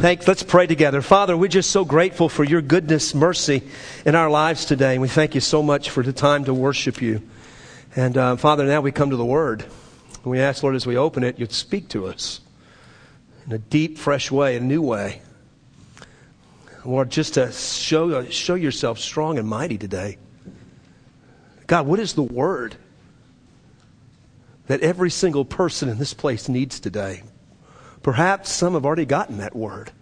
Thanks. Let's pray together. Father, we're just so grateful for your goodness, mercy in our lives today. And we thank you so much for the time to worship you. And Father, now we come to the Word. And we ask, Lord, as we open it, you'd speak to us in a deep, fresh way, a new way. Lord, just to show yourself strong and mighty today. God, what is the Word that every single person in this place needs today? Perhaps some have already gotten that word.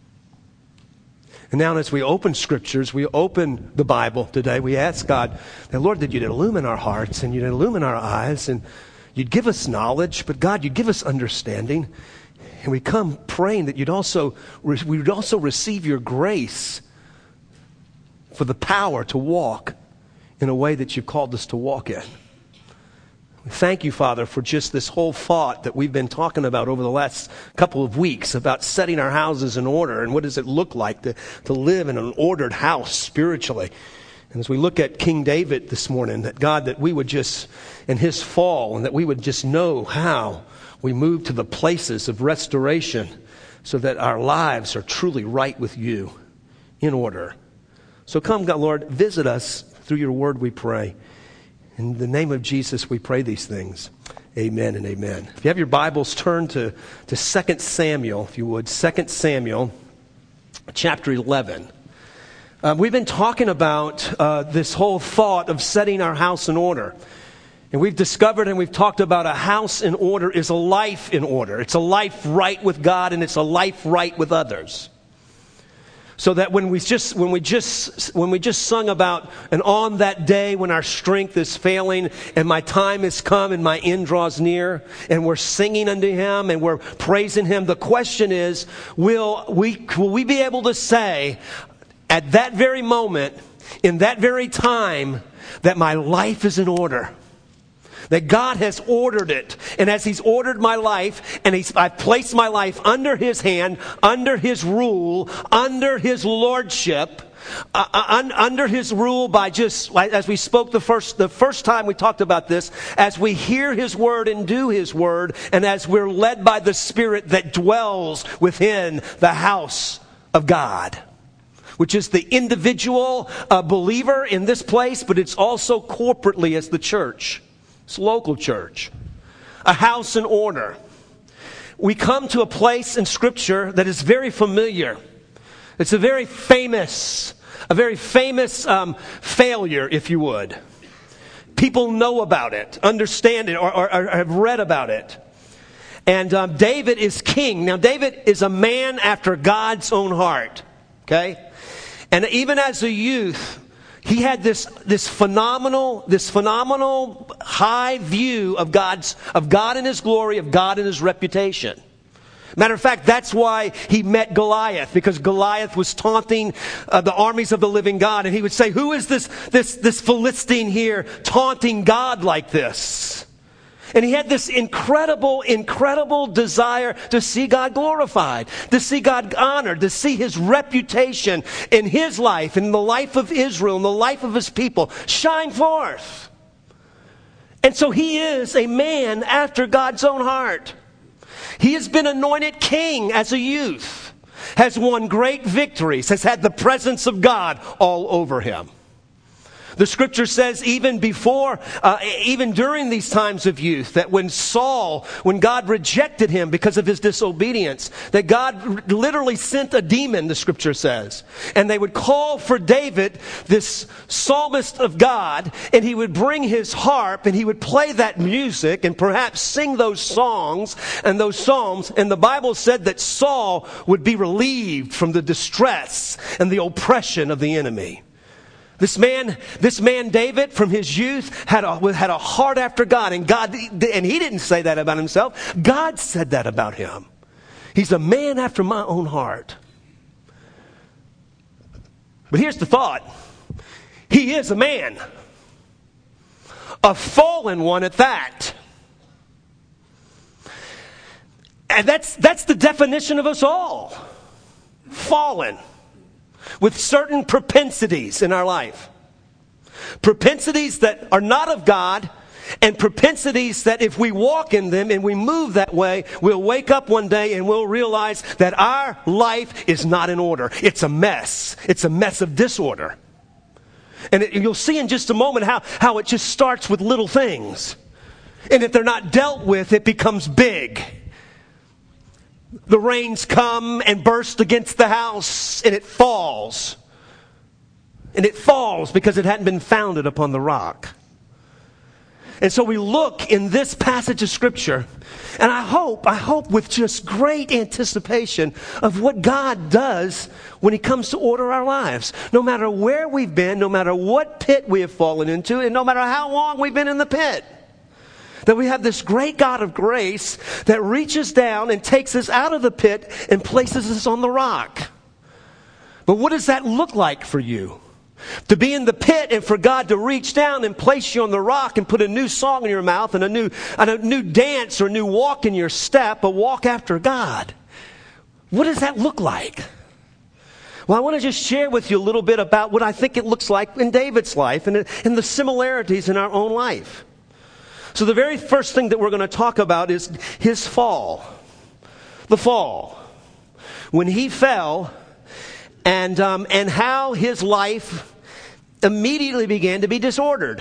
And now as we open scriptures, we open the Bible today, we ask God, that Lord, that you'd illumine our hearts and you'd illumine our eyes and you'd give us knowledge, but God, you'd give us understanding. And we come praying that we would also receive your grace for the power to walk in a way that you've called us to walk in. Thank you, Father, for just this whole thought that we've been talking about over the last couple of weeks about setting our houses in order and what does it look like to live in an ordered house spiritually. And as we look at King David this morning, that God, that we would just, in his fall, and that we would just know how we move to the places of restoration so that our lives are truly right with you, in order. So come, God, Lord, visit us through your word, we pray. In the name of Jesus, we pray these things. Amen and amen. If you have your Bibles, turn to 2 Samuel, if you would. 2 Samuel, chapter 11. We've been talking about this whole thought of setting our house in order. And we've discovered and we've talked about a house in order is a life in order. It's a life right with God and it's a life right with others. So that when we just sung about, and on that day when our strength is failing and my time has come and my end draws near, and we're singing unto him and we're praising him, the question is, will we be able to say at that very moment, in that very time, that my life is in order? That God has ordered it. And as he's ordered my life, and I've placed my life under his hand, under his rule, under his lordship, under his rule by just, as we spoke the first time we talked about this, as we hear his word and do his word, and as we're led by the Spirit that dwells within the house of God. Which is the individual believer in this place, but it's also corporately as the church. It's local church. A house in order. We come to a place in Scripture that is very familiar. It's a very famous failure, if you would. People know about it, understand it, or have read about it. And David is king. Now, David is a man after God's own heart. Okay? And even as a youth, he had this phenomenal high view of God in his glory, of God in his reputation. Matter of fact, that's why he met Goliath, because Goliath was taunting the armies of the living God, and he would say, "Who is this Philistine here taunting God like this?" And he had this incredible desire to see God glorified, to see God honored, to see his reputation in his life, in the life of Israel, in the life of his people shine forth. And so he is a man after God's own heart. He has been anointed king as a youth, has won great victories, has had the presence of God all over him. The scripture says even during these times of youth, that when God rejected him because of his disobedience, that God literally sent a demon, the scripture says. And they would call for David, this psalmist of God, and he would bring his harp and he would play that music and perhaps sing those songs and those psalms. And the Bible said that Saul would be relieved from the distress and the oppression of the enemy. This man David, from his youth, had a heart after God, and he didn't say that about himself. God said that about him. He's a man after my own heart. But here's the thought: he is a man, a fallen one at that. And that's the definition of us all: fallen. With certain propensities in our life. Propensities that are not of God and propensities that if we walk in them and we move that way, we'll wake up one day and we'll realize that our life is not in order. It's a mess. It's a mess of disorder. And you'll see in just a moment how it just starts with little things. And if they're not dealt with, it becomes big. The rains come and burst against the house, and it falls. And it falls because it hadn't been founded upon the rock. And so we look in this passage of Scripture, and I hope with just great anticipation of what God does when He comes to order our lives. No matter where we've been, no matter what pit we have fallen into, and no matter how long we've been in the pit. That we have this great God of grace that reaches down and takes us out of the pit and places us on the rock. But what does that look like for you? To be in the pit and for God to reach down and place you on the rock and put a new song in your mouth and a new dance or a new walk in your step, a walk after God. What does that look like? Well, I want to just share with you a little bit about what I think it looks like in David's life and the similarities in our own life. So the very first thing that we're going to talk about is his fall. The fall. When he fell and how his life immediately began to be disordered.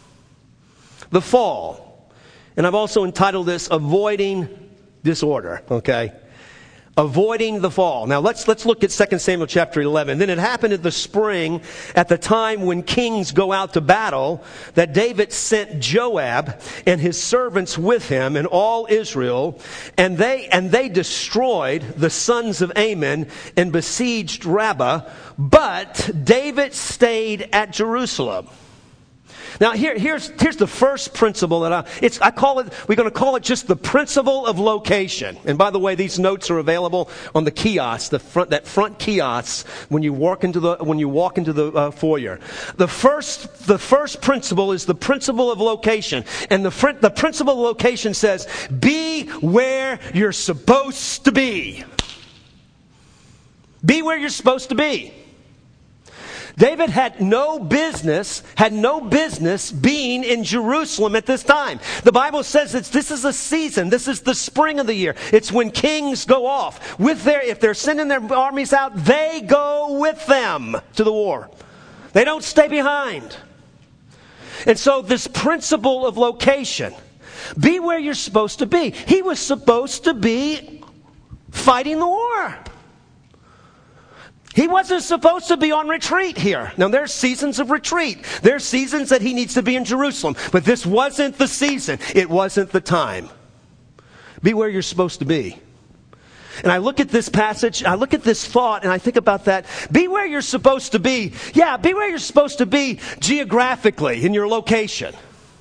The fall. And I've also entitled this Avoiding Disorder, okay? Avoiding the fall. Now let's look at 2 Samuel chapter 11. Then it happened in the spring, at the time when kings go out to battle, that David sent Joab and his servants with him and all Israel, and they destroyed the sons of Ammon and besieged Rabbah, but David stayed at Jerusalem. Now here's the first principle that we're going to call it just the principle of location. And by the way, these notes are available on the kiosk, that front kiosk when you walk into the foyer. The first principle is the principle of location. And the principle of location says, be where you're supposed to be. Be where you're supposed to be. David had no business being in Jerusalem at this time. The Bible says this is a season. This is the spring of the year. It's when kings go off. If they're sending their armies out, they go with them to the war. They don't stay behind. And so this principle of location, be where you're supposed to be. He was supposed to be fighting the war. He wasn't supposed to be on retreat here. Now, there's seasons of retreat. There's seasons that he needs to be in Jerusalem. But this wasn't the season. It wasn't the time. Be where you're supposed to be. And I look at this passage, I look at this thought, and I think about that. Be where you're supposed to be. Yeah, be where you're supposed to be geographically, in your location.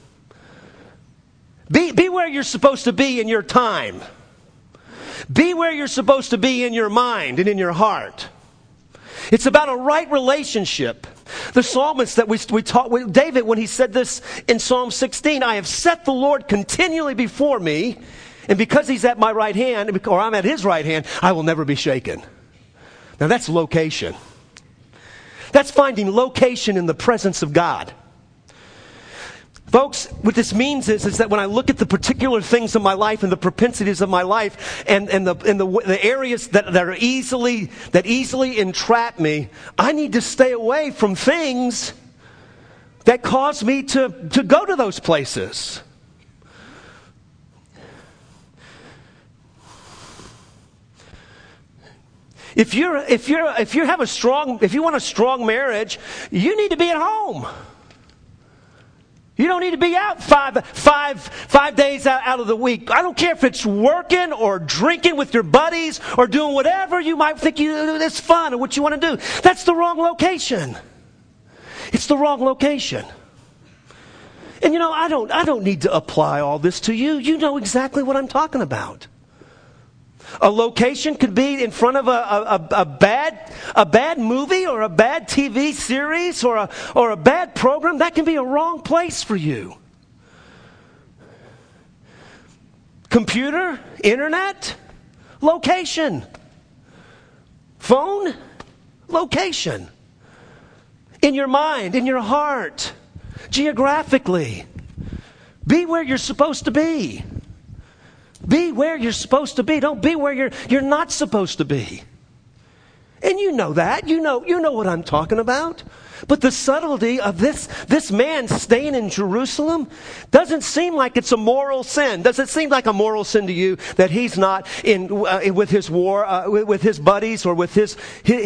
Be where you're supposed to be in your time. Be where you're supposed to be in your mind and in your heart. It's about a right relationship. The psalmist that we taught with David when he said this in Psalm 16, I have set the Lord continually before me, and because he's at my right hand, or I'm at his right hand, I will never be shaken. Now that's location. That's finding location in the presence of God. Folks, what this means is that when I look at the particular things in my life and the propensities of my life and the areas that easily entrap me, I need to stay away from things that cause me to go to those places. If you want a strong marriage, you need to be at home. You don't need to be out five days out of the week. I don't care if it's working or drinking with your buddies or doing whatever you might think is fun or what you want to do. That's the wrong location. It's the wrong location. And I don't need to apply all this to you. You know exactly what I'm talking about. A location could be in front of a bad movie or a bad TV series or a bad program. That can be a wrong place for you. Computer, internet, location. Phone, location. In your mind, in your heart, geographically. Be where you're supposed to be. Be where you're supposed to be. Don't be where you're not supposed to be. And you know that. You know what I'm talking about. But the subtlety of this man staying in Jerusalem doesn't seem like it's a moral sin. Does it seem like a moral sin to you that he's not in with his war with his buddies or with his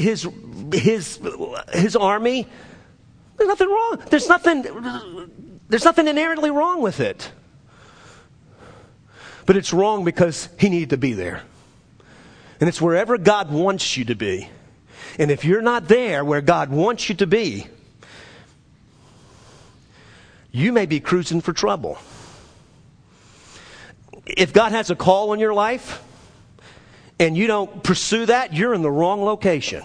army? There's nothing wrong. There's nothing inherently wrong with it. But it's wrong because he needed to be there. And it's wherever God wants you to be. And if you're not there where God wants you to be, you may be cruising for trouble. If God has a call on your life and you don't pursue that, you're in the wrong location.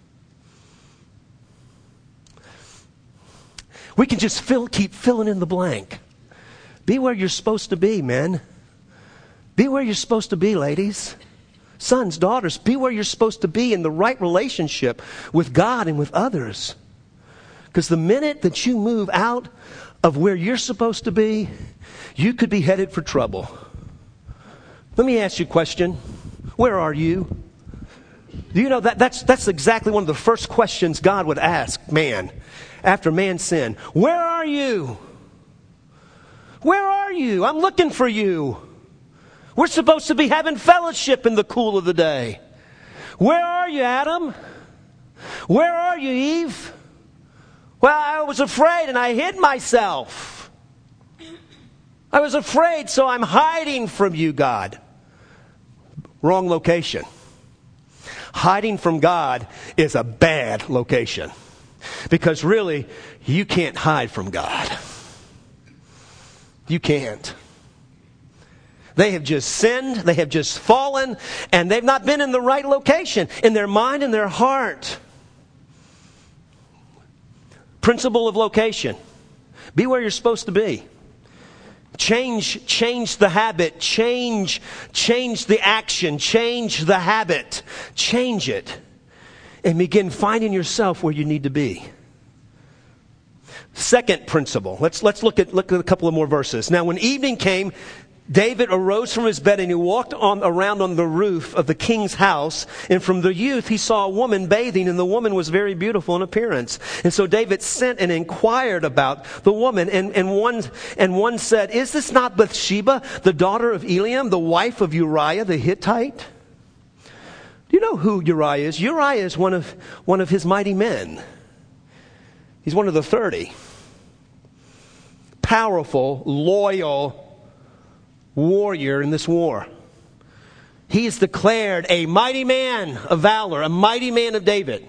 We can just keep filling in the blank. Be where you're supposed to be, men. Be where you're supposed to be, ladies. Sons, daughters, be where you're supposed to be in the right relationship with God and with others. Because the minute that you move out of where you're supposed to be, you could be headed for trouble. Let me ask you a question. Where are you? Do you know that's exactly one of the first questions God would ask man after man sinned. Where are you? Where are you? I'm looking for you. We're supposed to be having fellowship in the cool of the day. Where are you, Adam? Where are you, Eve? Well, I was afraid and I hid myself. I was afraid, so I'm hiding from you, God. Wrong location. Hiding from God is a bad location. Because really, you can't hide from God. You can't. They have just sinned, they have just fallen, and they've not been in the right location, in their mind and their heart. Principle of location. Be where you're supposed to be. Change the habit, change the action, change the habit, change it, and begin finding yourself where you need to be. Second principle. Let's look at a couple of more verses. Now, when evening came, David arose from his bed and he walked around on the roof of the king's house. And from the youth he saw a woman bathing, and the woman was very beautiful in appearance. And so David sent and inquired about the woman. And one said, "Is this not Bathsheba, the daughter of Eliam, the wife of Uriah the Hittite?" Do you know who Uriah is? Uriah is one of his mighty men. He's one of the 30. Powerful, loyal warrior in this war. He is declared a mighty man of valor, a mighty man of David.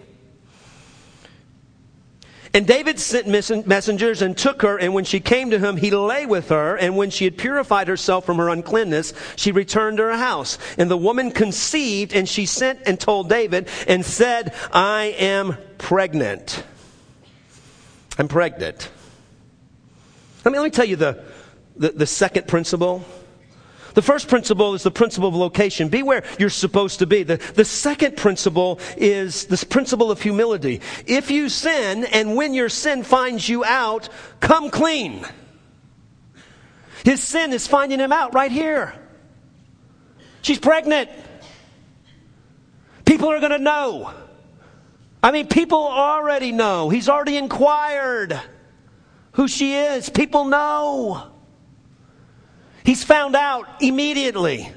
And David sent messengers and took her, and when she came to him, he lay with her, and when she had purified herself from her uncleanness, she returned to her house. And the woman conceived, and she sent and told David, and said, "I am pregnant." I'm pregnant. Let me tell you the second principle. The first principle is the principle of location. Be where you're supposed to be. The second principle is this principle of humility. If you sin, and when your sin finds you out, come clean. His sin is finding him out right here. She's pregnant. People are going to know. I mean, people already know. He's already inquired who she is. People know. He's found out immediately.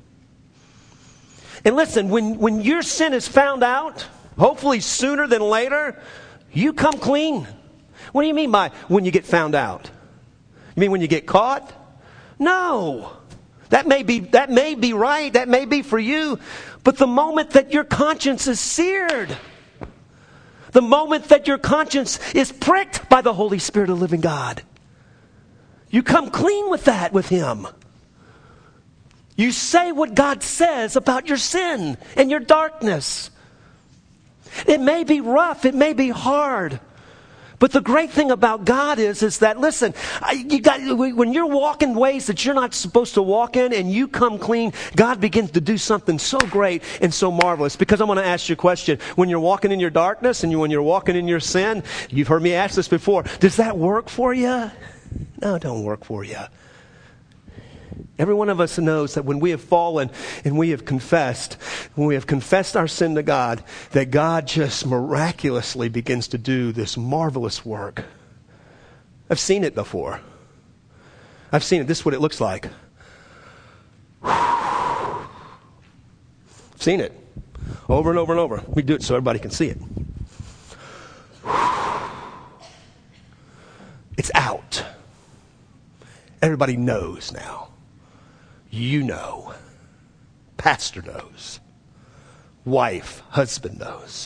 And listen, when your sin is found out, hopefully sooner than later, you come clean. What do you mean by when you get found out? You mean when you get caught? No. That may be right. That may be for you. But the moment that your conscience is seared, the moment that your conscience is pricked by the Holy Spirit of the living God, you come clean with that with Him. You say what God says about your sin and your darkness. It may be rough. It may be hard. But the great thing about God is that, listen, when you're walking ways that you're not supposed to walk in and you come clean, God begins to do something so great and so marvelous. Because I'm going to ask you a question. When you're walking in your darkness and when you're walking in your sin, you've heard me ask this before, does that work for you? No, it don't work for you. Every one of us knows that when we have fallen and we have confessed, when we have confessed our sin to God, that God just miraculously begins to do this marvelous work. I've seen it before. I've seen it. This is what it looks like. I've seen it over and over and over. We do it so everybody can see it. It's out. Everybody knows now. You know. Pastor knows. Wife, husband knows.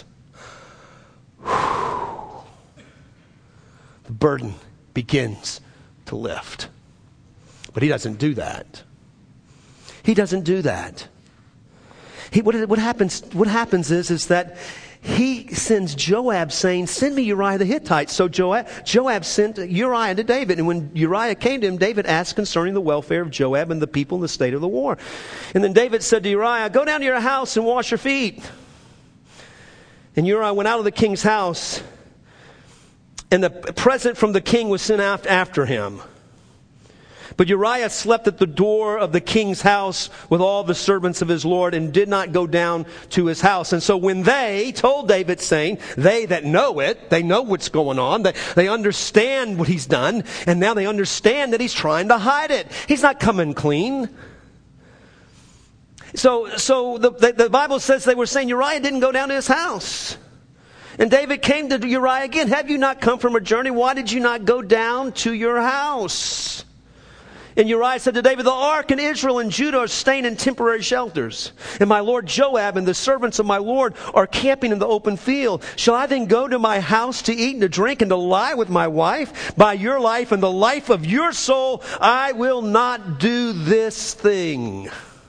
The burden begins to lift. But he doesn't do that. He doesn't do that. What happens is that he sends Joab saying, send me Uriah the Hittite. So Joab sent Uriah to David. And when Uriah came to him, David asked concerning the welfare of Joab and the people in the state of the war. And then David said to Uriah, go down to your house and wash your feet. And Uriah went out of the king's house, and the present from the king was sent after him. But Uriah slept at the door of the king's house with all the servants of his lord and did not go down to his house. And so when they told David, saying, they that know it, they know what's going on, they understand what he's done, and now they understand that he's trying to hide it. He's not coming clean. So the Bible says they were saying Uriah didn't go down to his house. And David came to Uriah again. Have you not come from a journey? Why did you not go down to your house? And Uriah said to David, the ark and Israel and Judah are staying in temporary shelters. And my lord Joab and the servants of my lord are camping in the open field. Shall I then go to my house to eat and to drink and to lie with my wife? By your life and the life of your soul, I will not do this thing.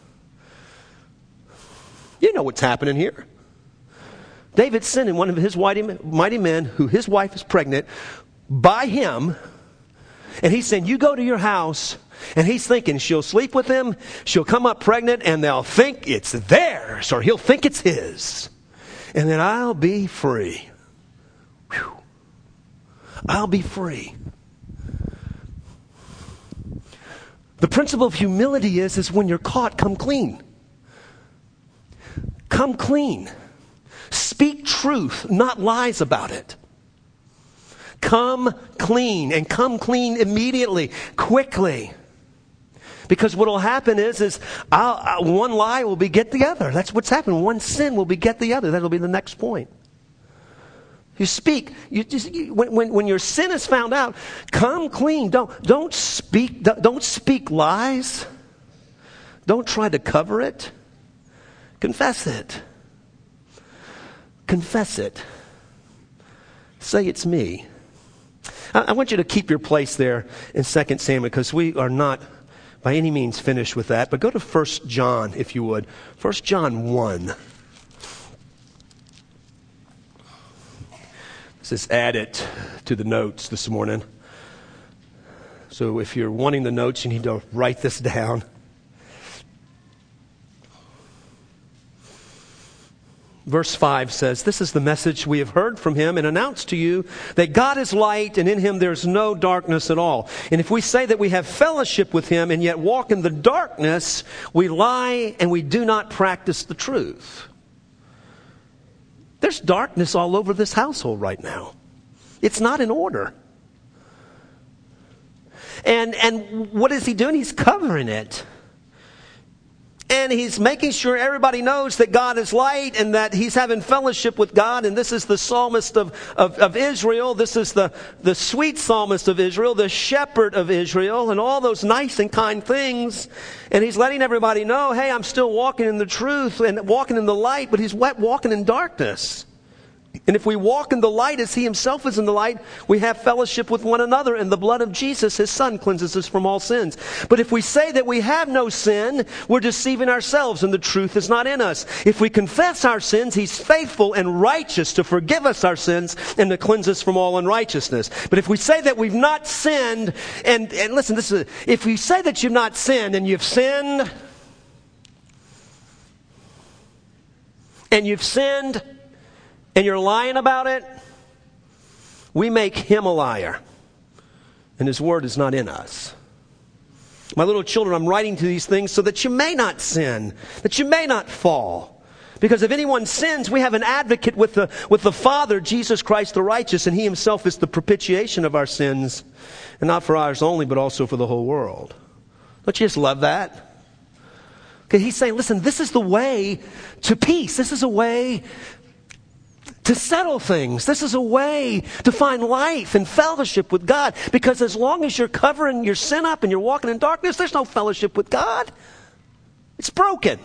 You know what's happening here. David's sending one of his mighty men, who his wife is pregnant, by him. And he's saying, you go to your house. And he's thinking she'll sleep with him, she'll come up pregnant, and they'll think it's theirs, or he'll think it's his. And then I'll be free. Whew. I'll be free. The principle of humility is when you're caught, come clean. Come clean. Speak truth, not lies about it. Come clean, and come clean immediately, quickly. Because what will happen is one lie will beget the other. That's what's happened. One sin will beget the other. That'll be the next point. You speak. When your sin is found out, come clean. Don't speak lies. Don't try to cover it. Confess it. Confess it. Say it's me. I want you to keep your place there in 2 Samuel, because we are not by any means finished with that. But go to 1 John, if you would. 1 John 1. This is added to the notes this morning. So if you're wanting the notes, you need to write this down. Verse 5 says, this is the message we have heard from him and announced to you, that God is light and in him there's no darkness at all. And if we say that we have fellowship with him and yet walk in the darkness, we lie and we do not practice the truth. There's darkness all over this household right now. It's not in order. And what is he doing? He's covering it. And he's making sure everybody knows that God is light and that he's having fellowship with God. And this is the psalmist of Israel. This is the sweet psalmist of Israel, the shepherd of Israel, and all those nice and kind things. And he's letting everybody know, hey, I'm still walking in the truth and walking in the light, but he's walking in darkness. And if we walk in the light as he himself is in the light, we have fellowship with one another, and the blood of Jesus, his son, cleanses us from all sins. But if we say that we have no sin, we're deceiving ourselves, and the truth is not in us. If we confess our sins, he's faithful and righteous to forgive us our sins and to cleanse us from all unrighteousness. But if we say that we've not sinned, and listen, if we say that you've not sinned and you've sinned, and you're lying about it, we make him a liar. And his word is not in us. My little children, I'm writing to these things so that you may not sin, that you may not fall. Because if anyone sins, we have an advocate with the Father, Jesus Christ the righteous, and He Himself is the propitiation of our sins, and not for ours only, but also for the whole world. Don't you just love that? Okay, He's saying, listen, this is the way to peace. This is a way to settle things. This is a way to find life and fellowship with God. Because as long as you're covering your sin up and you're walking in darkness, there's no fellowship with God. It's broken.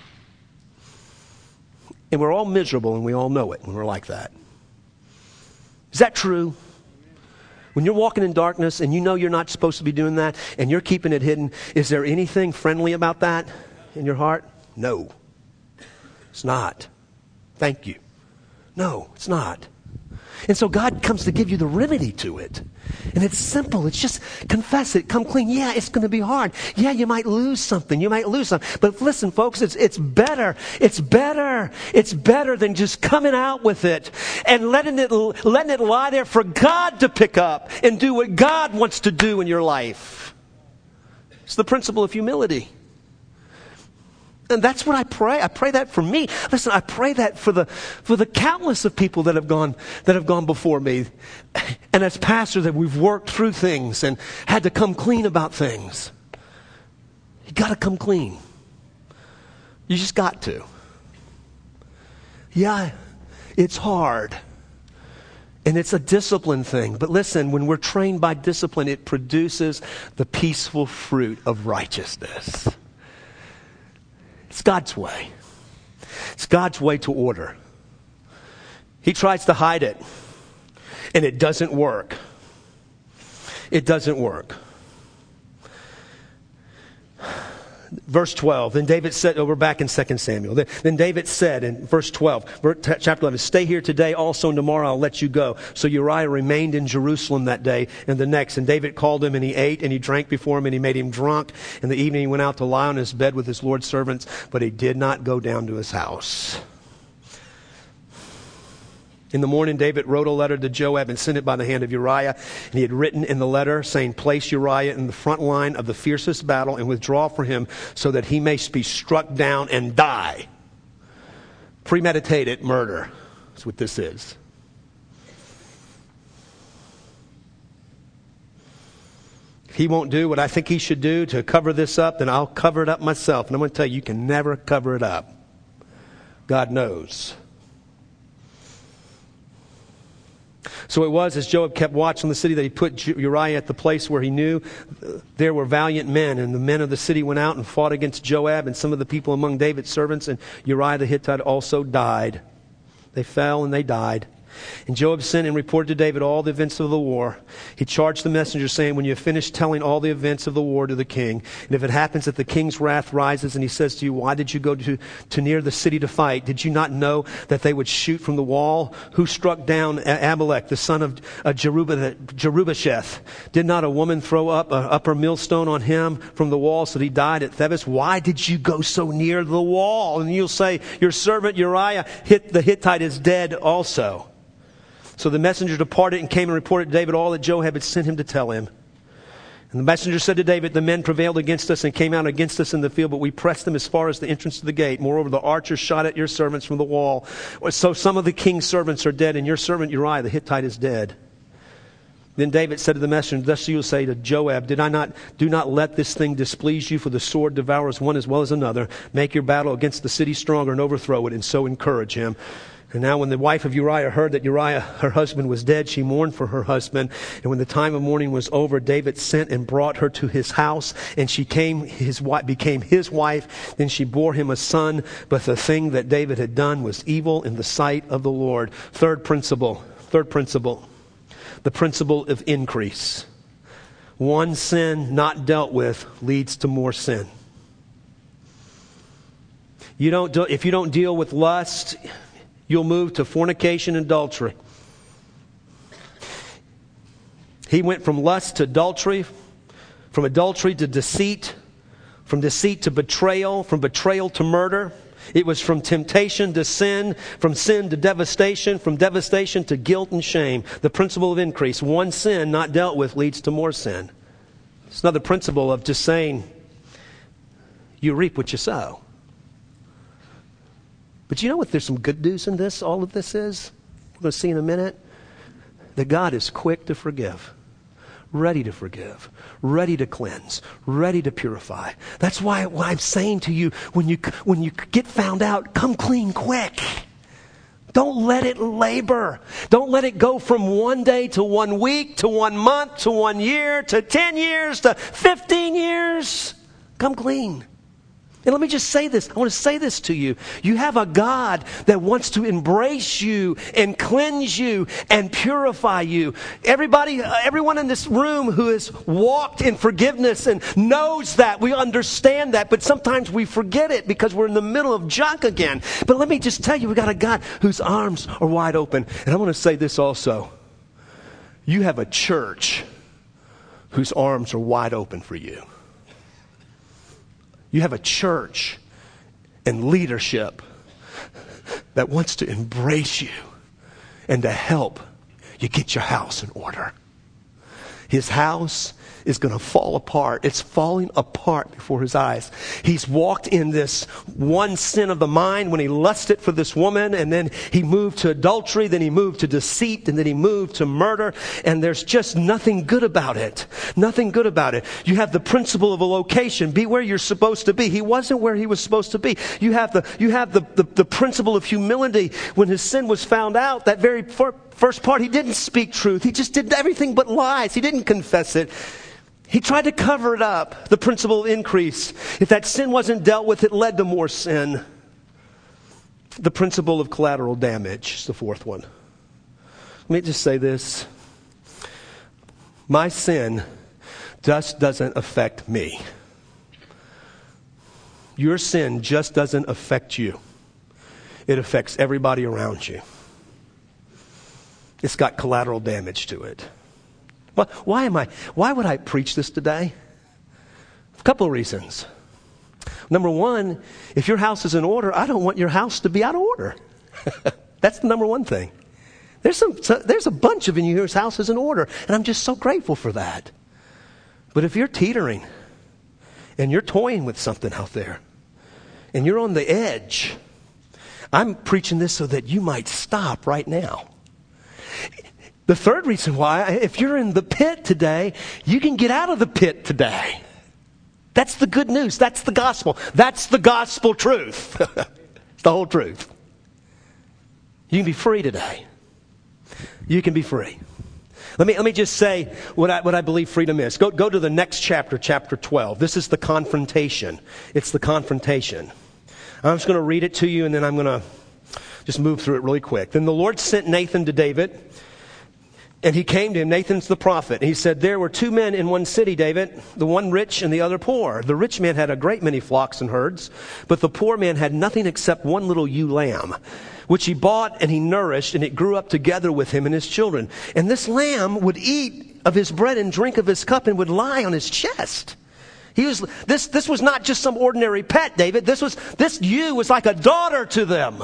And we're all miserable, and we all know it when we're like that. Is that true? When you're walking in darkness and you know you're not supposed to be doing that and you're keeping it hidden, is there anything friendly about that in your heart? No. It's not. Thank you. No, it's not. And so God comes to give you the remedy to it. And it's simple. It's just confess it. Come clean. Yeah, it's going to be hard. Yeah, you might lose something. But listen, folks, it's better. It's better. It's better than just coming out with it and letting it lie there for God to pick up and do what God wants to do in your life. It's the principle of humility. And that's what I pray. I pray that for me. Listen, I pray that for the countless of people that have gone before me. And as pastors, that we've worked through things and had to come clean about things. You got to come clean. You just got to. Yeah, it's hard. And it's a discipline thing. But listen, when we're trained by discipline, it produces the peaceful fruit of righteousness. It's God's way. It's God's way to order. He tries to hide it, and it doesn't work. It doesn't work. Verse 12, then David said, we're back in 2 Samuel. Then David said in verse 12, chapter 11, stay here today also, and tomorrow I'll let you go. So Uriah remained in Jerusalem that day and the next. And David called him, and he ate, and he drank before him, and he made him drunk. In the evening he went out to lie on his bed with his Lord's servants, but he did not go down to his house. In the morning, David wrote a letter to Joab and sent it by the hand of Uriah. And he had written in the letter saying, place Uriah in the front line of the fiercest battle and withdraw for him so that he may be struck down and die. Premeditated murder. That's what this is. If he won't do what I think he should do to cover this up, then I'll cover it up myself. And I'm going to tell you, you can never cover it up. God knows. So it was as Joab kept watch on the city that he put Uriah at the place where he knew there were valiant men. And the men of the city went out and fought against Joab and some of the people among David's servants. And Uriah the Hittite also died. They fell and they died. And Joab sent and reported to David all the events of the war. He charged the messenger, saying, when you have finished telling all the events of the war to the king, and if it happens that the king's wrath rises and he says to you, why did you go to near the city to fight? Did you not know that they would shoot from the wall? Who struck down Amalek, the son of Jerubasheth? Did not a woman throw up an upper millstone on him from the wall so that he died at Thebes? Why did you go so near the wall? And you'll say, your servant Uriah the Hittite is dead also. So the messenger departed and came and reported to David all that Joab had sent him to tell him. And the messenger said to David, the men prevailed against us and came out against us in the field, but we pressed them as far as the entrance to the gate. Moreover, the archers shot at your servants from the wall. So some of the king's servants are dead, and your servant Uriah the Hittite is dead. Then David said to the messenger, thus you will say to Joab, do not let this thing displease you, for the sword devours one as well as another. Make your battle against the city stronger and overthrow it, and so encourage him. And now when the wife of Uriah heard that Uriah, her husband, was dead, she mourned for her husband. And when the time of mourning was over, David sent and brought her to his house, and she became his wife. Then she bore him a son, but the thing that David had done was evil in the sight of the Lord. Third principle, the principle of increase. One sin not dealt with leads to more sin. If you don't deal with lust, you'll move to fornication and adultery. He went from lust to adultery, from adultery to deceit, from deceit to betrayal, from betrayal to murder. It was from temptation to sin, from sin to devastation, from devastation to guilt and shame. The principle of increase. One sin not dealt with leads to more sin. It's another principle of just saying, you reap what you sow. But you know what? There's some good news in this, all of this is. We're going to see in a minute that God is quick to forgive, ready to forgive, ready to cleanse, ready to purify. That's why I'm saying to you, when you get found out, come clean quick. Don't let it labor. Don't let it go from 1 day to 1 week to 1 month to 1 year to 10 years to 15 years. Come clean. And let me just say this. I want to say this to you. You have a God that wants to embrace you and cleanse you and purify you. Everyone in this room who has walked in forgiveness and knows that, we understand that, but sometimes we forget it because we're in the middle of junk again. But let me just tell you, we got a God whose arms are wide open. And I want to say this also. You have a church whose arms are wide open for you. You have a church and leadership that wants to embrace you and to help you get your house in order. His house is going to fall apart. It's falling apart before his eyes. He's walked in this one sin of the mind when he lusted for this woman, and then he moved to adultery, then he moved to deceit, and then he moved to murder, and there's just nothing good about it. Nothing good about it. You have the principle of a location. Be where you're supposed to be. He wasn't where he was supposed to be. You have the principle of humility. When his sin was found out, that very first part, he didn't speak truth. He just did everything but lies. He didn't confess it. He tried to cover it up. The principle of increase. If that sin wasn't dealt with, it led to more sin. The principle of collateral damage is the fourth one. Let me just say this. My sin just doesn't affect me. Your sin just doesn't affect you. It affects everybody around you. It's got collateral damage to it. Why would I preach this today? A couple of reasons. Number one, if your house is in order, I don't want your house to be out of order. That's the number one thing. There's a bunch of you whose house is in order, and I'm just so grateful for that. But if you're teetering, and you're toying with something out there, and you're on the edge, I'm preaching this so that you might stop right now. The third reason why, if you're in the pit today, you can get out of the pit today. That's the good news. That's the gospel. That's the gospel truth. It's the whole truth. You can be free today. You can be free. Let me just say what I believe freedom is. Go to the next chapter, chapter 12. This is the confrontation. It's the confrontation. I'm just going to read it to you, and then I'm going to just move through it really quick. Then the Lord sent Nathan to David. And he came to him, Nathan's the prophet. And he said, there were 2 men in one city, David, the one rich and the other poor. The rich man had a great many flocks and herds, but the poor man had nothing except one little ewe lamb, which he bought and he nourished, and it grew up together with him and his children. And this lamb would eat of his bread and drink of his cup and would lie on his chest. This was not just some ordinary pet, David. This ewe was like a daughter to them.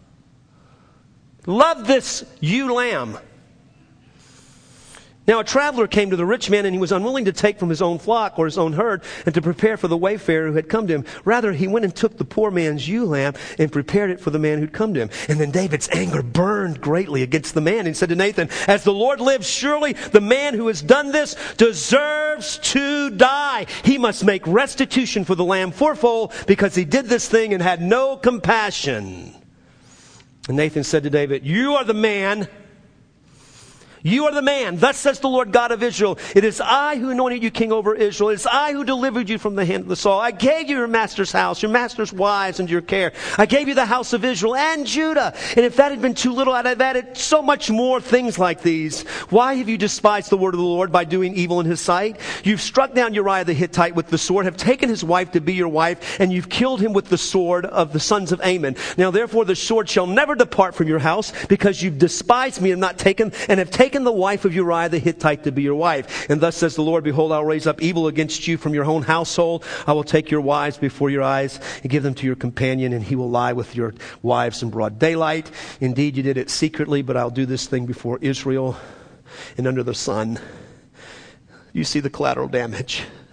Love this ewe lamb. Now a traveler came to the rich man, and he was unwilling to take from his own flock or his own herd and to prepare for the wayfarer who had come to him. Rather, he went and took the poor man's ewe lamb and prepared it for the man who'd come to him. And then David's anger burned greatly against the man. And he said to Nathan, as the Lord lives, surely the man who has done this deserves to die. He must make restitution for the lamb fourfold, because he did this thing and had no compassion. And Nathan said to David, you are the man. You are the man. Thus says the Lord God of Israel. It is I who anointed you king over Israel. It is I who delivered you from the hand of the Saul. I gave you your master's house, your master's wives, into your care. I gave you the house of Israel and Judah. And if that had been too little, I'd have added so much more things like these. Why have you despised the word of the Lord by doing evil in his sight? You've struck down Uriah the Hittite with the sword, have taken his wife to be your wife, and you've killed him with the sword of the sons of Ammon. Now therefore the sword shall never depart from your house, because you've despised me and have taken the wife of Uriah the Hittite to be your wife. And thus says the Lord, behold, I'll raise up evil against you from your own household. I will take your wives before your eyes and give them to your companion, and he will lie with your wives in broad daylight. Indeed, you did it secretly, but I'll do this thing before Israel and under the sun. You see the collateral damage.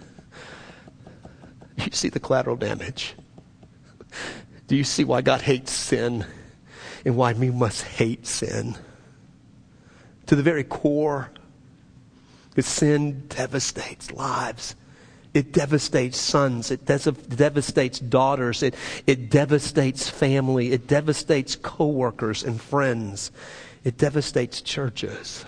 you see the collateral damage? Do you see why God hates sin and why we must hate sin? To the very core, because sin devastates lives. It devastates sons. It devastates daughters. It devastates family. It devastates coworkers and friends. It devastates churches.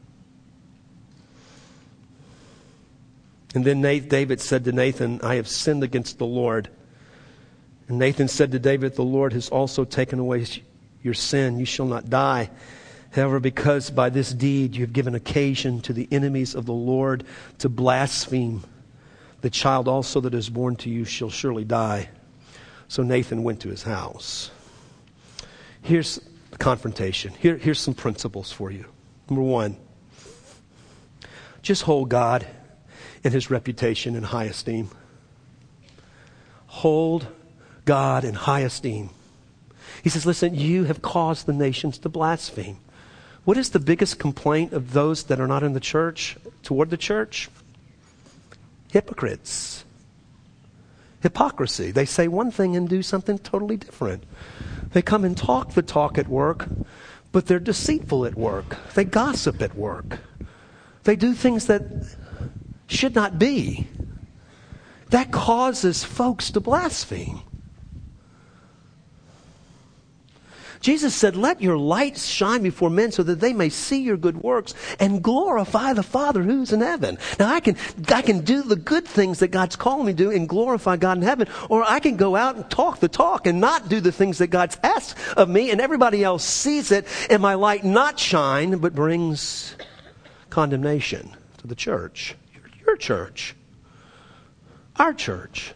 And then David said to Nathan, I have sinned against the Lord. And Nathan said to David, the Lord has also taken away your sin. You shall not die. However, because by this deed you have given occasion to the enemies of the Lord to blaspheme, the child also that is born to you shall surely die. So Nathan went to his house. Here's the confrontation. Here's some principles for you. Number one, just hold God and his reputation in high esteem. Hold God in high esteem. He says, listen, you have caused the nations to blaspheme. What is the biggest complaint of those that are not in the church, toward the church? Hypocrites. Hypocrisy. They say one thing and do something totally different. They come and talk the talk at work, but they're deceitful at work. They gossip at work. They do things that should not be. That causes folks to blaspheme. Jesus said, let your light shine before men so that they may see your good works and glorify the Father who's in heaven. Now I can do the good things that God's calling me to do and glorify God in heaven, or I can go out and talk the talk and not do the things that God's asked of me, and everybody else sees it, and my light not shine, but brings condemnation to the church. Your church. Our church.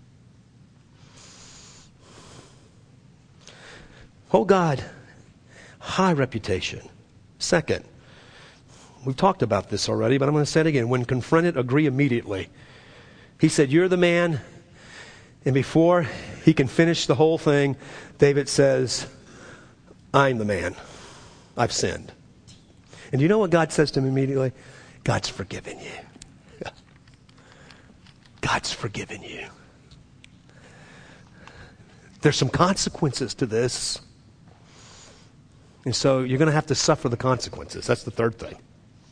Hold God, high reputation. Second, we've talked about this already, but I'm going to say it again. When confronted, agree immediately. He said, you're the man. And before he can finish the whole thing, David says, I'm the man. I've sinned. And you know what God says to him immediately? God's forgiven you. God's forgiven you. There's some consequences to this. And so you're going to have to suffer the consequences. That's the third thing.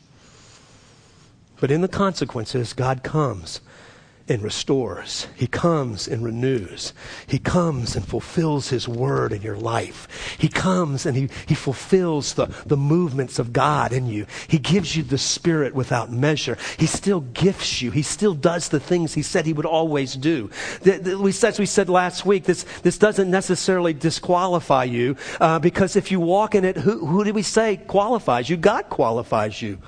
But in the consequences, God comes and restores. He comes and renews. He comes and fulfills his word in your life. He comes and he fulfills the movements of God in you. He gives you the Spirit without measure. He still gifts you. He still does the things he said he would always do. As we said last week, this doesn't necessarily disqualify you, because if you walk in it, who did we say qualifies you? God qualifies you.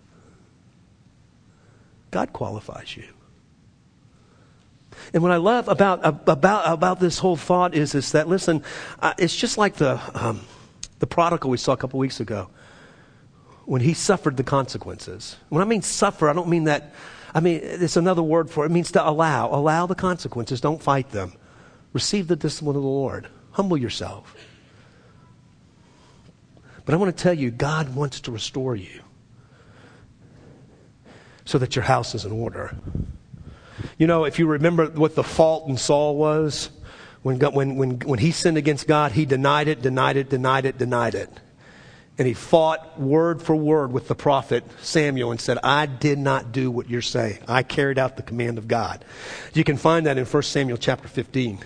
God qualifies you. And what I love about this whole thought is that, listen, it's just like the prodigal we saw a couple weeks ago, when he suffered the consequences. When I mean suffer, I don't mean that. I mean, it's another word for it. It means to allow the consequences. Don't fight them. Receive the discipline of the Lord. Humble yourself. But I want to tell you, God wants to restore you so that your house is in order. You know, if you remember what the fault in Saul was, when he sinned against God, he denied it. And he fought word for word with the prophet Samuel and said, I did not do what you're saying. I carried out the command of God. You can find that in 1 Samuel chapter 15.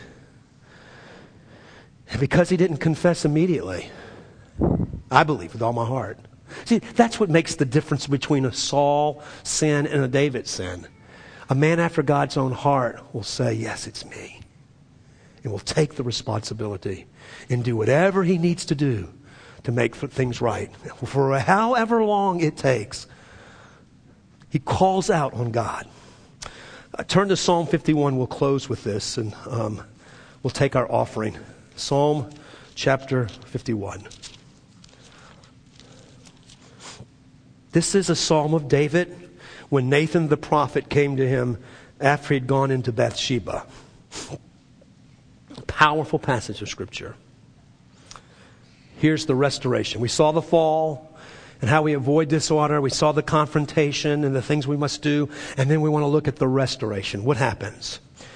And because he didn't confess immediately, I believe with all my heart. See, that's what makes the difference between a Saul sin and a David sin. A man after God's own heart will say, yes, it's me. And will take the responsibility and do whatever he needs to do to make things right. For however long it takes, he calls out on God. Turn to Psalm 51. We'll close with this, and we'll take our offering. Psalm chapter 51. This is a psalm of David when Nathan the prophet came to him after he'd gone into Bathsheba. Powerful passage of Scripture. Here's the restoration. We saw the fall and how we avoid dishonor. We saw the confrontation and the things we must do. And then we want to look at the restoration. What happens?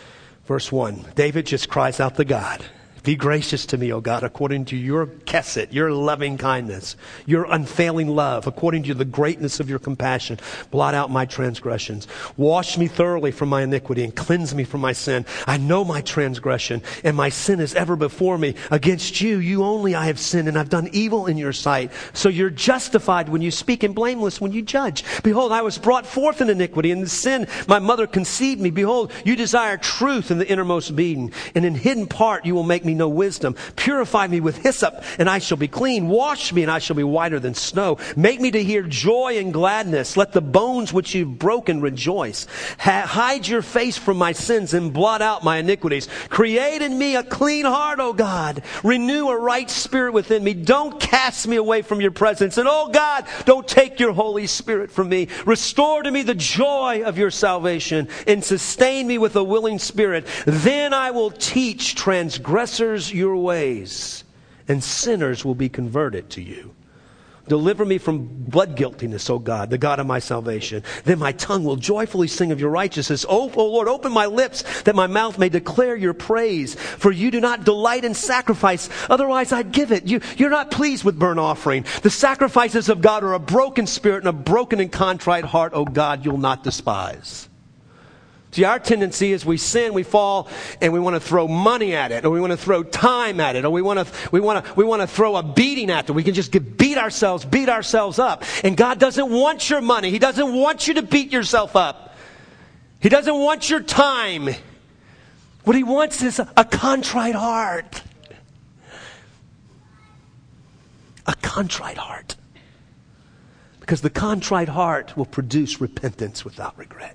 Verse 1, David just cries out to God, be gracious to me, O God, according to your chesed, your loving kindness, your unfailing love, according to the greatness of your compassion. Blot out my transgressions. Wash me thoroughly from my iniquity and cleanse me from my sin. I know my transgression, and my sin is ever before me. Against you, you only I have sinned, and I've done evil in your sight. So you're justified when you speak and blameless when you judge. Behold, I was brought forth in iniquity, and in sin my mother conceived me. Behold, you desire truth in the innermost being, and in hidden part you will make me know wisdom. Purify me with hyssop, and I shall be clean. Wash me, and I shall be whiter than snow. Make me to hear joy and gladness. Let the bones which you've broken rejoice. Hide your face from my sins and blot out my iniquities. Create in me a clean heart, O God. Renew a right spirit within me. Don't cast me away from your presence. And, oh God, don't take your Holy Spirit from me. Restore to me the joy of your salvation and sustain me with a willing spirit. Then I will teach transgressors your ways, and sinners will be converted to you. Deliver me from blood guiltiness, O God, the God of my salvation. Then my tongue will joyfully sing of your righteousness. O Lord, open my lips that my mouth may declare your praise. For you do not delight in sacrifice, otherwise I'd give it. You're not pleased with burnt offering. The sacrifices of God are a broken spirit and a broken and contrite heart, O God, you'll not despise. See, our tendency is we sin, we fall, and we want to throw money at it, or we want to throw time at it, or we want to throw a beating at it. We can just beat ourselves up. And God doesn't want your money. He doesn't want you to beat yourself up. He doesn't want your time. What he wants is a contrite heart. A contrite heart. Because the contrite heart will produce repentance without regret.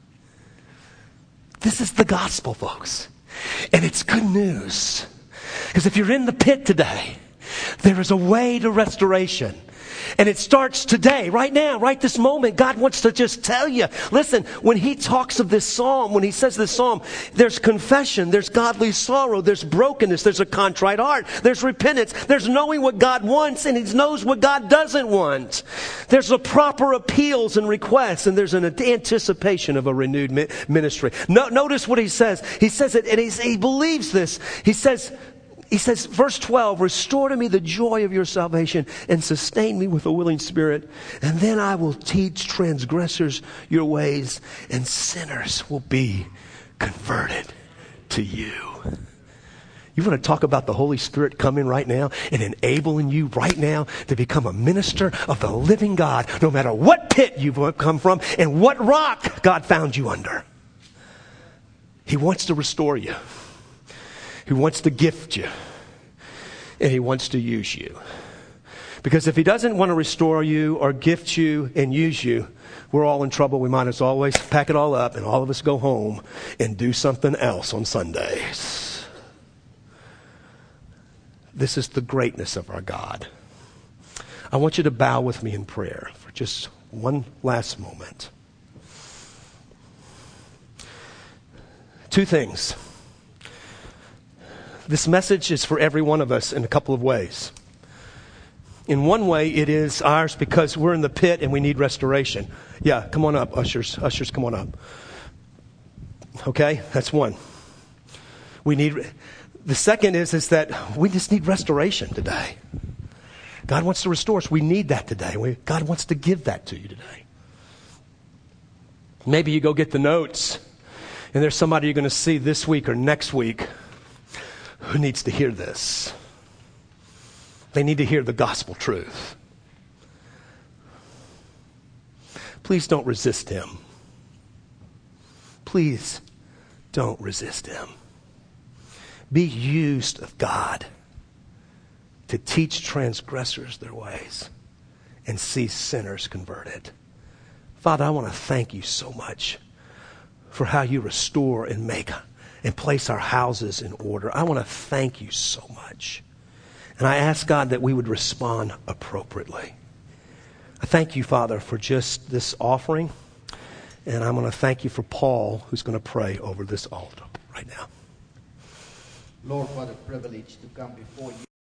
This is the gospel, folks. And it's good news. Because if you're in the pit today, there is a way to restoration. And it starts today, right now, right this moment. God wants to just tell you, listen, when he talks of this psalm, when he says this psalm, there's confession, there's godly sorrow, there's brokenness, there's a contrite heart, there's repentance, there's knowing what God wants, and he knows what God doesn't want. There's a proper appeals and requests, and there's an anticipation of a renewed ministry. Notice what he says. He says it, and he believes this. He says, verse 12, restore to me the joy of your salvation and sustain me with a willing spirit. And then I will teach transgressors your ways, and sinners will be converted to you. You want to talk about the Holy Spirit coming right now and enabling you right now to become a minister of the living God, no matter what pit you've come from and what rock God found you under. He wants to restore you. He wants to gift you. And he wants to use you. Because if he doesn't want to restore you or gift you and use you, we're all in trouble. We might as well always pack it all up and all of us go home and do something else on Sundays. This is the greatness of our God. I want you to bow with me in prayer for just one last moment. Two things. This message is for every one of us in a couple of ways. In one way, it is ours because we're in the pit and we need restoration. Yeah, come on up, ushers. Ushers, come on up. Okay, that's one. The second is that we just need restoration today. God wants to restore us. We need that today. God wants to give that to you today. Maybe you go get the notes, and there's somebody you're going to see this week or next week who needs to hear this. They need to hear the gospel truth. Please don't resist him. Please don't resist him. Be used of God to teach transgressors their ways and see sinners converted. Father, I want to thank you so much for how you restore and make and place our houses in order. I want to thank you so much. And I ask God that we would respond appropriately. I thank you, Father, for just this offering. And I'm going to thank you for Paul, who's going to pray over this altar right now. Lord, what a privilege to come before you.